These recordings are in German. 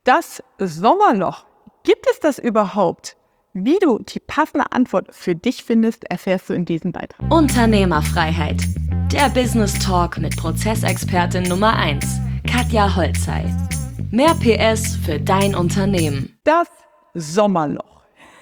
Das Sommerloch. Gibt es das überhaupt? Wie du die passende Antwort für dich findest, erfährst du in diesem Beitrag. Unternehmerfreiheit. Der Business Talk mit Prozessexpertin Nummer 1, Katja Holzei. Mehr PS für dein Unternehmen. Das Sommerloch.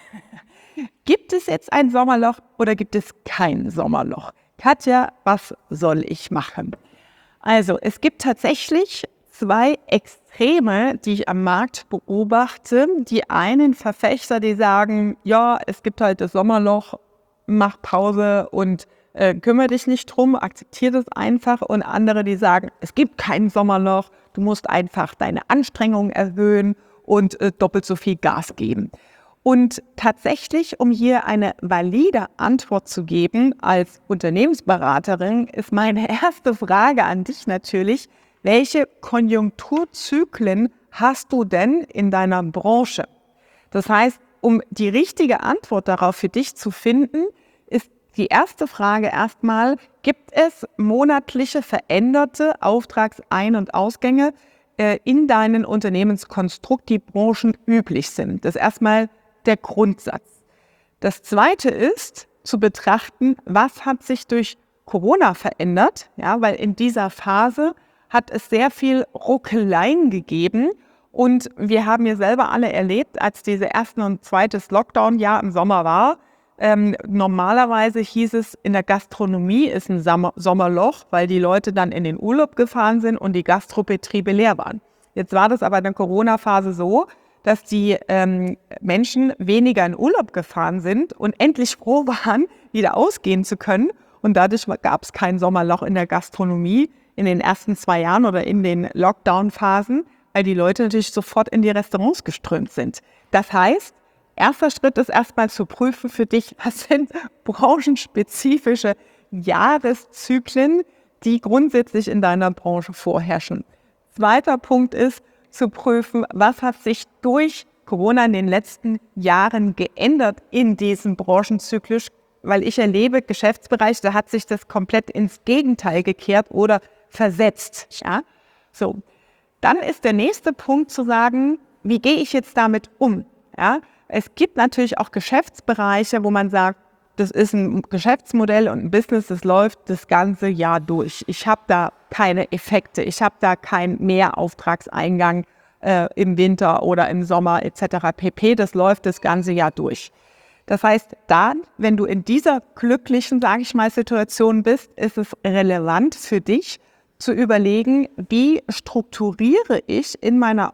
Gibt es jetzt ein Sommerloch oder gibt es kein Sommerloch? Katja, was soll ich machen? Also, es gibt tatsächlich zwei Extreme, die ich am Markt beobachte. Die einen Verfechter, die sagen, ja, es gibt halt das Sommerloch, mach Pause und kümmere dich nicht drum, akzeptiere das einfach. Und andere, die sagen, es gibt kein Sommerloch, du musst einfach deine Anstrengungen erhöhen und doppelt so viel Gas geben. Und tatsächlich, um hier eine valide Antwort zu geben als Unternehmensberaterin, ist meine erste Frage an dich natürlich, welche Konjunkturzyklen hast du denn in deiner Branche? Das heißt, um die richtige Antwort darauf für dich zu finden, ist die erste Frage erstmal, gibt es monatliche veränderte Auftragsein- und Ausgänge in deinem Unternehmenskonstrukt, die branchenüblich sind? Das ist erstmal der Grundsatz. Das zweite ist zu betrachten, was hat sich durch Corona verändert, ja, weil in dieser Phase hat es sehr viel Ruckeleien gegeben und wir haben ja selber alle erlebt, als diese ersten und zweites Lockdown-Jahr im Sommer war. Normalerweise hieß es, in der Gastronomie ist ein Sommerloch, weil die Leute dann in den Urlaub gefahren sind und die Gastrobetriebe leer waren. Jetzt war das aber in der Corona-Phase so, dass die Menschen weniger in Urlaub gefahren sind und endlich froh waren, wieder ausgehen zu können. Und dadurch gab es kein Sommerloch in der Gastronomie in den ersten 2 Jahren oder in den Lockdown-Phasen, weil die Leute natürlich sofort in die Restaurants geströmt sind. Das heißt, erster Schritt ist erstmal zu prüfen für dich, was sind branchenspezifische Jahreszyklen, die grundsätzlich in deiner Branche vorherrschen. Zweiter Punkt ist, zu prüfen, was hat sich durch Corona in den letzten Jahren geändert in diesem Branchenzyklus, weil ich erlebe Geschäftsbereich, da hat sich das komplett ins Gegenteil gekehrt oder versetzt. Ja? So. Dann ist der nächste Punkt zu sagen, wie gehe ich jetzt damit um? Ja? Es gibt natürlich auch Geschäftsbereiche, wo man sagt, das ist ein Geschäftsmodell und ein Business, das läuft das ganze Jahr durch. Ich habe da keine Effekte, ich habe da keinen Mehrauftragseingang im Winter oder im Sommer etc. pp. Das läuft das ganze Jahr durch. Das heißt, dann, wenn du in dieser glücklichen, sage ich mal, Situation bist, ist es relevant für dich zu überlegen, wie strukturiere ich in meiner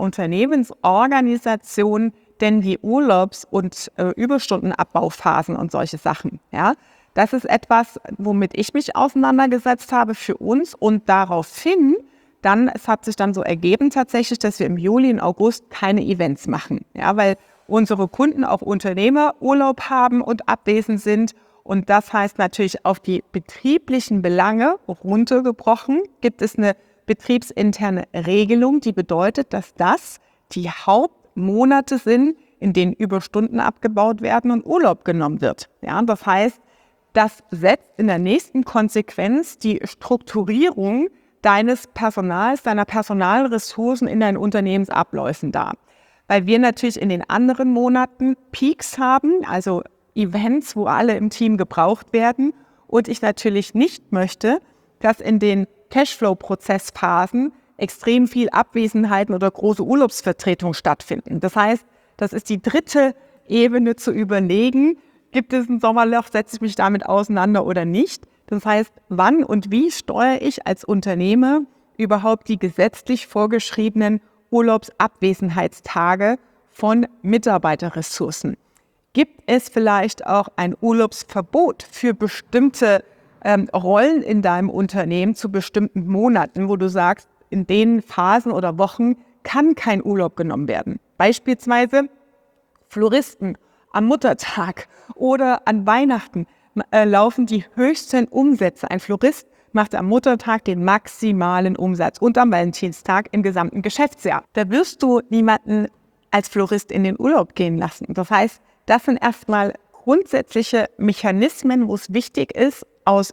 Unternehmensorganisation denn die Urlaubs- und Überstundenabbauphasen und solche Sachen. Ja? Das ist etwas, womit ich mich auseinandergesetzt habe für uns und daraufhin, es hat sich dann so ergeben tatsächlich, dass wir im Juli und August keine Events machen, ja? Weil unsere Kunden auch Unternehmer Urlaub haben und abwesend sind. Und das heißt natürlich auf die betrieblichen Belange runtergebrochen, gibt es eine betriebsinterne Regelung, die bedeutet, dass das die Hauptmonate sind, in denen Überstunden abgebaut werden und Urlaub genommen wird. Ja, das heißt, das setzt in der nächsten Konsequenz die Strukturierung deines Personals, deiner Personalressourcen in deinen Unternehmensabläufen dar. Weil wir natürlich in den anderen Monaten Peaks haben, also Events, wo alle im Team gebraucht werden. Und ich natürlich nicht möchte, dass in den Cashflow-Prozessphasen extrem viel Abwesenheiten oder große Urlaubsvertretungen stattfinden. Das heißt, das ist die dritte Ebene zu überlegen, gibt es ein Sommerloch, setze ich mich damit auseinander oder nicht. Das heißt, wann und wie steuere ich als Unternehmer überhaupt die gesetzlich vorgeschriebenen Urlaubsabwesenheitstage von Mitarbeiterressourcen? Gibt es vielleicht auch ein Urlaubsverbot für bestimmte Rollen in deinem Unternehmen zu bestimmten Monaten, wo du sagst, in den Phasen oder Wochen kann kein Urlaub genommen werden? Beispielsweise Floristen am Muttertag oder an Weihnachten laufen die höchsten Umsätze. Ein Florist macht am Muttertag den maximalen Umsatz und am Valentinstag im gesamten Geschäftsjahr. Da wirst du niemanden als Florist in den Urlaub gehen lassen. Das heißt, das sind erstmal grundsätzliche Mechanismen, wo es wichtig ist, aus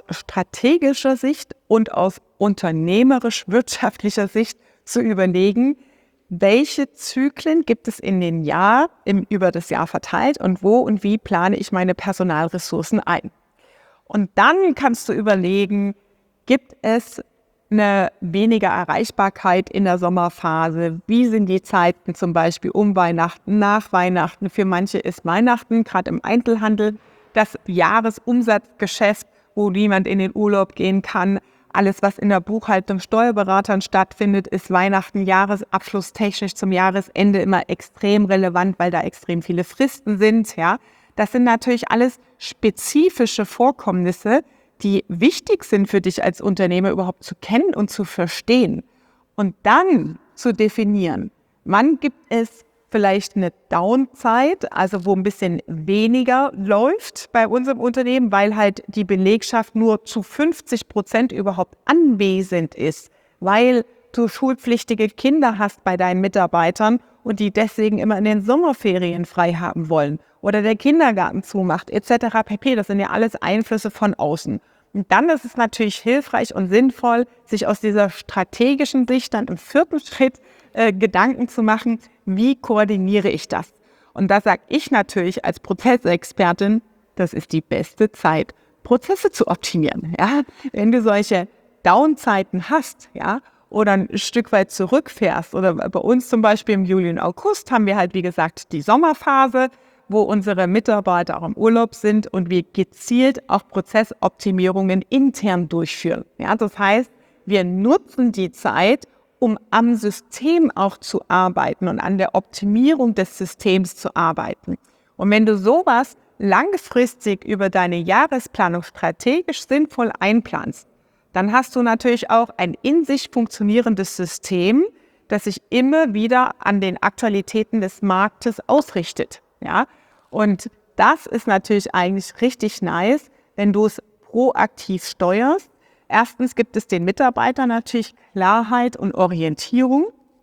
strategischer Sicht und aus unternehmerisch-wirtschaftlicher Sicht zu überlegen, welche Zyklen gibt es in den Jahr, über das Jahr verteilt und wo und wie plane ich meine Personalressourcen ein. Und dann kannst du überlegen, gibt es eine weniger Erreichbarkeit in der Sommerphase? Wie sind die Zeiten zum Beispiel um Weihnachten, nach Weihnachten? Für manche ist Weihnachten, gerade im Einzelhandel, das Jahresumsatzgeschäft, wo niemand in den Urlaub gehen kann. Alles, was in der Buchhaltung Steuerberatern stattfindet, ist Weihnachten jahresabschlusstechnisch zum Jahresende immer extrem relevant, weil da extrem viele Fristen sind. Ja, das sind natürlich alles spezifische Vorkommnisse, die wichtig sind für dich als Unternehmer überhaupt zu kennen und zu verstehen. Und dann zu definieren, wann gibt es vielleicht eine Downzeit, also wo ein bisschen weniger läuft bei unserem Unternehmen, weil halt die Belegschaft nur zu 50% überhaupt anwesend ist, weil du schulpflichtige Kinder hast bei deinen Mitarbeitern und die deswegen immer in den Sommerferien frei haben wollen oder der Kindergarten zumacht etc. pp. Das sind ja alles Einflüsse von außen. Und dann ist es natürlich hilfreich und sinnvoll, sich aus dieser strategischen Sicht dann im 4. Schritt Gedanken zu machen, wie koordiniere ich das? Und da sage ich natürlich als Prozessexpertin, das ist die beste Zeit, Prozesse zu optimieren. Ja? Wenn du solche Downzeiten hast, ja, oder ein Stück weit zurückfährst, oder bei uns zum Beispiel im Juli und August haben wir halt, wie gesagt, die Sommerphase, wo unsere Mitarbeiter auch im Urlaub sind und wir gezielt auch Prozessoptimierungen intern durchführen. Ja, das heißt, wir nutzen die Zeit, um am System auch zu arbeiten und an der Optimierung des Systems zu arbeiten. Und wenn du sowas langfristig über deine Jahresplanung strategisch sinnvoll einplanst, dann hast du natürlich auch ein in sich funktionierendes System, das sich immer wieder an den Aktualitäten des Marktes ausrichtet. Ja? Und das ist natürlich eigentlich richtig nice, wenn du es proaktiv steuerst. Erstens gibt es den Mitarbeitern natürlich Klarheit und Orientierung.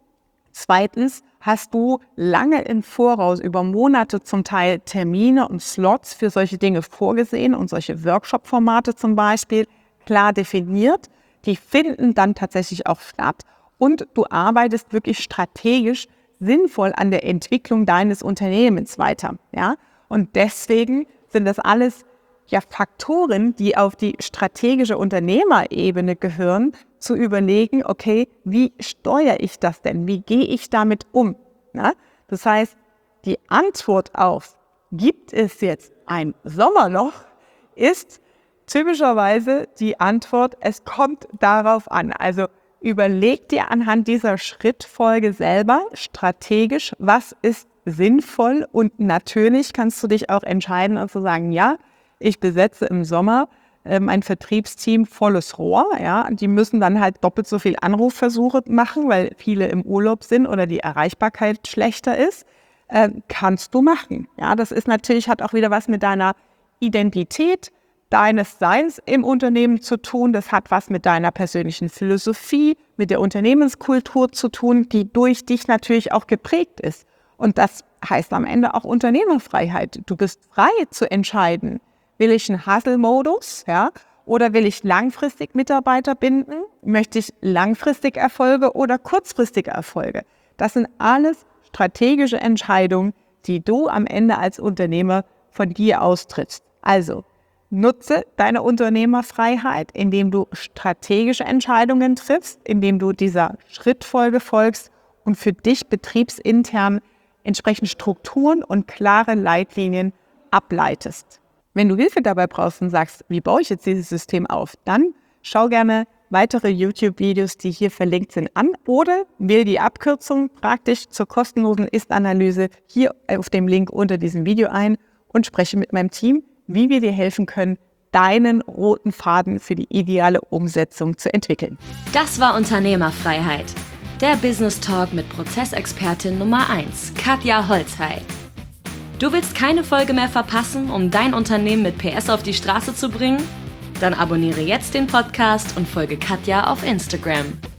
Zweitens hast du lange im Voraus, über Monate zum Teil, Termine und Slots für solche Dinge vorgesehen und solche Workshop-Formate zum Beispiel klar definiert. Die finden dann tatsächlich auch statt und du arbeitest wirklich strategisch sinnvoll an der Entwicklung deines Unternehmens weiter. Ja? Und deswegen sind das alles Faktoren, die auf die strategische Unternehmerebene gehören, zu überlegen, okay, wie steuere ich das denn? Wie gehe ich damit um? Ja? Das heißt, die Antwort auf, gibt es jetzt ein Sommerloch, ist typischerweise die Antwort, es kommt darauf an. Also überleg dir anhand dieser Schrittfolge selber strategisch, was ist sinnvoll, und natürlich kannst du dich auch entscheiden und zu sagen, ja, ich besetze im Sommer ein Vertriebsteam volles Rohr. Ja, die müssen dann halt doppelt so viel Anrufversuche machen, weil viele im Urlaub sind oder die Erreichbarkeit schlechter ist. Kannst du machen. Ja, das ist natürlich, hat auch wieder was mit deiner Identität, deines Seins im Unternehmen zu tun. Das hat was mit deiner persönlichen Philosophie, mit der Unternehmenskultur zu tun, die durch dich natürlich auch geprägt ist. Und das heißt am Ende auch Unternehmerfreiheit. Du bist frei zu entscheiden, will ich einen Hustle-Modus, ja, oder will ich langfristig Mitarbeiter binden? Möchte ich langfristig Erfolge oder kurzfristige Erfolge? Das sind alles strategische Entscheidungen, die du am Ende als Unternehmer von dir austrittst. Also nutze deine Unternehmerfreiheit, indem du strategische Entscheidungen triffst, indem du dieser Schrittfolge folgst und für dich betriebsintern entsprechend Strukturen und klare Leitlinien ableitest. Wenn du Hilfe dabei brauchst und sagst, wie baue ich jetzt dieses System auf, dann schau gerne weitere YouTube-Videos, die hier verlinkt sind, an oder wähle die Abkürzung praktisch zur kostenlosen Ist-Analyse hier auf dem Link unter diesem Video ein und spreche mit meinem Team, wie wir dir helfen können, deinen roten Faden für die ideale Umsetzung zu entwickeln. Das war Unternehmerfreiheit. Der Business Talk mit Prozessexpertin Nummer 1, Katja Holzhey. Du willst keine Folge mehr verpassen, um dein Unternehmen mit PS auf die Straße zu bringen? Dann abonniere jetzt den Podcast und folge Katja auf Instagram.